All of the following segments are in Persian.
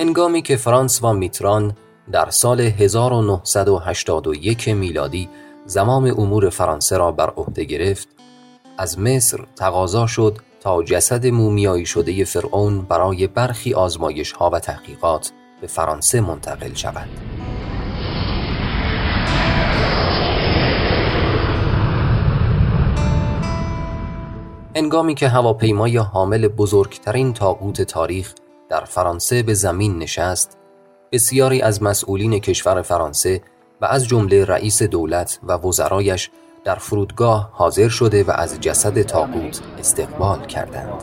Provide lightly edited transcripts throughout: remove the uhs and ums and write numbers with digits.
هنگامی که فرانسوا میتران در سال 1981 میلادی زمام امور فرانسه را بر عهده گرفت، از مصر تقاضا شد تا جسد مومیایی شده فرعون برای برخی آزمایش‌ها و تحقیقات به فرانسه منتقل شود. هنگامی که هواپیمای حامل بزرگترین تاغوت تاریخ در فرانسه به زمین نشست، بسیاری از مسئولین کشور فرانسه و از جمله رئیس دولت و وزرایش در فرودگاه حاضر شده و از جسد تاغوت استقبال کردند.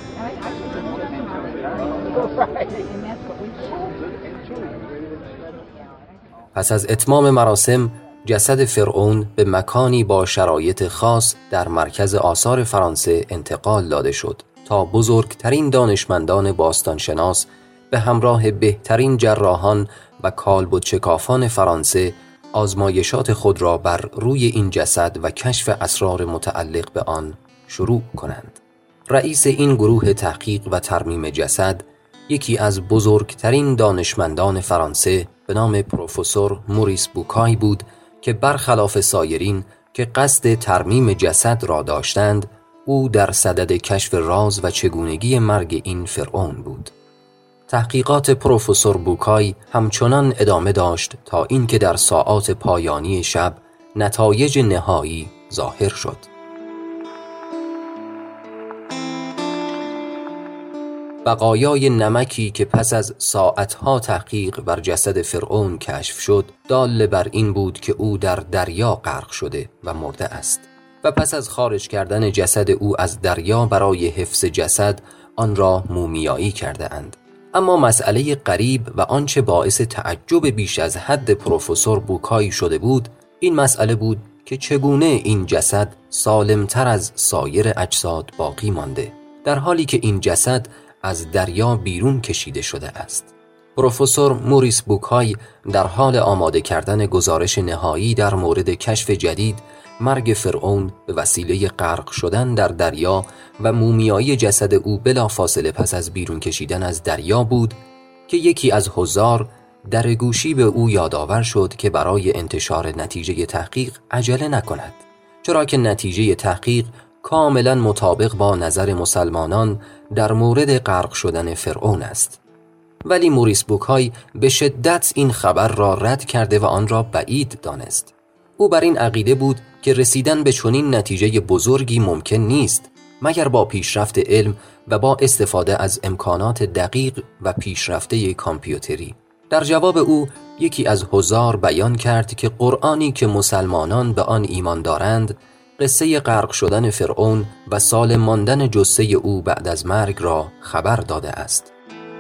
پس از اتمام مراسم، جسد فرعون به مکانی با شرایط خاص در مرکز آثار فرانسه انتقال داده شد تا بزرگترین دانشمندان باستانشناس به همراه بهترین جراحان و کالبدچکافان فرانسه آزمایشات خود را بر روی این جسد و کشف اسرار متعلق به آن شروع کنند. رئیس این گروه تحقیق و ترمیم جسد یکی از بزرگترین دانشمندان فرانسه به نام پروفسور موریس بوکای بود که برخلاف سایرین که قصد ترمیم جسد را داشتند، او در صدد کشف راز و چگونگی مرگ این فرعون بود. تحقیقات پروفسور بوکای همچنان ادامه داشت تا اینکه در ساعات پایانی شب نتایج نهایی ظاهر شد. بقایای نمکی که پس از ساعتها تحقیق بر جسد فرعون کشف شد، دال بر این بود که او در دریا غرق شده و مرده است و پس از خارج کردن جسد او از دریا برای حفظ جسد آن را مومیایی کرده اند. اما مسئله غریب و آنچه باعث تعجب بیش از حد پروفسور بوکای شده بود، این مسئله بود که چگونه این جسد سالمتر از سایر اجساد باقی مانده، در حالی که این جسد از دریا بیرون کشیده است است. پروفسور موریس بوکای در حال آماده کردن گزارش نهایی در مورد کشف جدید مرگ فرعون به وسیله غرق شدن در دریا و مومیایی جسد او بلافاصله پس از بیرون کشیدن از دریا بود که یکی از حضار در گوشی به او یادآور شد که برای انتشار نتیجه تحقیق عجله نکند، چرا که نتیجه تحقیق کاملا مطابق با نظر مسلمانان در مورد غرق شدن فرعون است. ولی موریس بوکای به شدت این خبر را رد کرده و آن را بعید دانست. او بر این عقیده بود که رسیدن به چنین نتیجه بزرگی ممکن نیست مگر با پیشرفت علم و با استفاده از امکانات دقیق و پیشرفته کامپیوتری. در جواب او یکی از حضار بیان کرد که قرآنی که مسلمانان به آن ایمان دارند قصه غرق شدن فرعون و سالم ماندن جثه او بعد از مرگ را خبر داده است.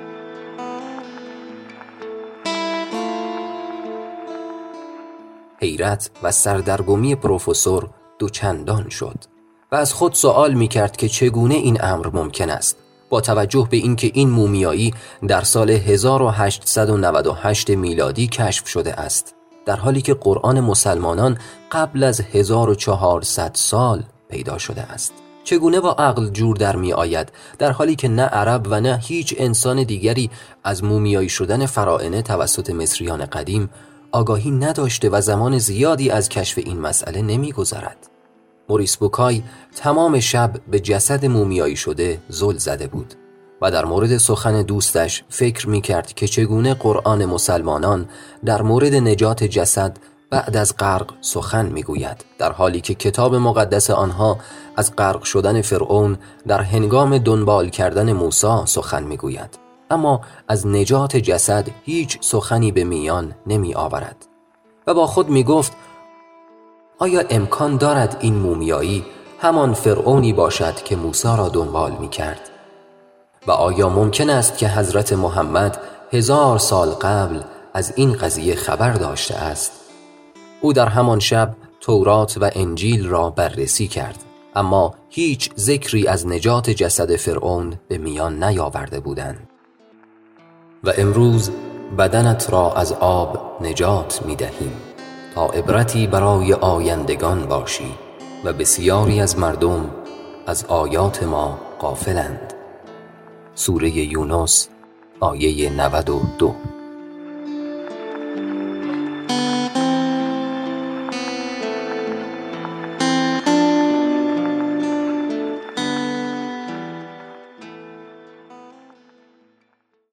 حیرت و سردرگمی پروفسور دوچندان شد و از خود سوال می کرد که چگونه این امر ممکن است، با توجه به اینکه این مومیایی در سال 1898 میلادی کشف شده است، در حالی که قرآن مسلمانان قبل از 1400 سال پیدا شده است. چگونه با عقل جور در می آید در حالی که نه عرب و نه هیچ انسان دیگری از مومیایی شدن فراعنه توسط مصریان قدیم آگاهی نداشته و زمان زیادی از کشف این مسئله نمی گذرد. موریس بوکای تمام شب به جسد مومیایی شده زل زده بود و در مورد سخن دوستش فکر می کرد که چگونه قرآن مسلمانان در مورد نجات جسد بعد از غرق سخن می گوید، در حالی که کتاب مقدس آنها از غرق شدن فرعون در هنگام دنبال کردن موسی سخن می گوید، اما از نجات جسد هیچ سخنی به میان نمی آورد. و با خود می گفت آیا امکان دارد این مومیایی همان فرعونی باشد که موسی را دنبال می کرد؟ و آیا ممکن است که حضرت محمد 1000 سال قبل از این قضیه خبر داشته است؟ او در همان شب تورات و انجیل را بررسی کرد، اما هیچ ذکری از نجات جسد فرعون به میان نیاورده بودند. و امروز بدنت را از آب نجات می دهیم تا عبرتی برای آیندگان باشی و بسیاری از مردم از آیات ما غافلند. سوره یونس آیه 92.